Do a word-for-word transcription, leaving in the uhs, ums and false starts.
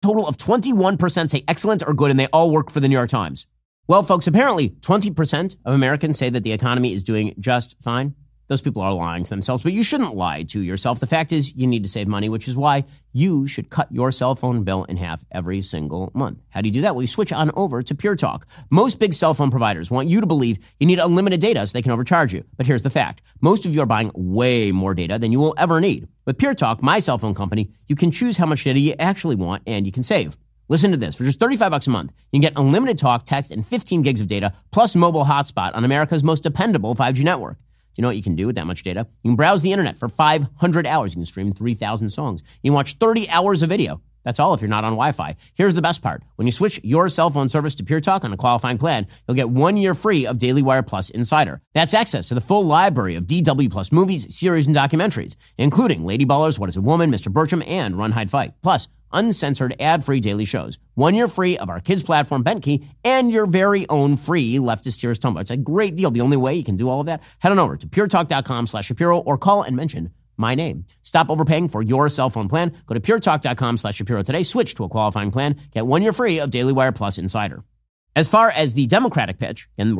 total of twenty-one percent say excellent or good, and they all work for the New York Times. Well, folks, apparently twenty percent of Americans say that the economy is doing just fine. Those people are lying to themselves, but you shouldn't lie to yourself. The fact is you need to save money, which is why you should cut your cell phone bill in half every single month. How do you do that? Well, you switch on over to Pure Talk. Most big cell phone providers want you to believe you need unlimited data so they can overcharge you. But here's the fact. Most of you are buying way more data than you will ever need. With Pure Talk, my cell phone company, you can choose how much data you actually want and you can save. Listen to this. For just thirty-five bucks a month, you can get unlimited talk, text, and fifteen gigs of data, plus mobile hotspot on America's most dependable five G network. Do you know what you can do with that much data? You can browse the internet for five hundred hours. You can stream three thousand songs. You can watch thirty hours of video. That's all if you're not on Wi-Fi. Here's the best part. When you switch your cell phone service to Pure Talk on a qualifying plan, you'll get one year free of Daily Wire Plus Insider. That's access to the full library of D W Plus movies, series, and documentaries, including Lady Ballers, What is a Woman, Mister Bertram, and Run, Hide, Fight. Plus, uncensored, ad-free daily shows. One year free of our kids' platform, BentKey, and your very own free Leftist Tears Tumblr. It's a great deal. The only way you can do all of that, head on over to puretalk.com slash Shapiro or call and mention my name. Stop overpaying for your cell phone plan. Go to puretalk.com slash Shapiro today. Switch to a qualifying plan. Get one year free of Daily Wire Plus Insider. As far as the Democratic pitch, and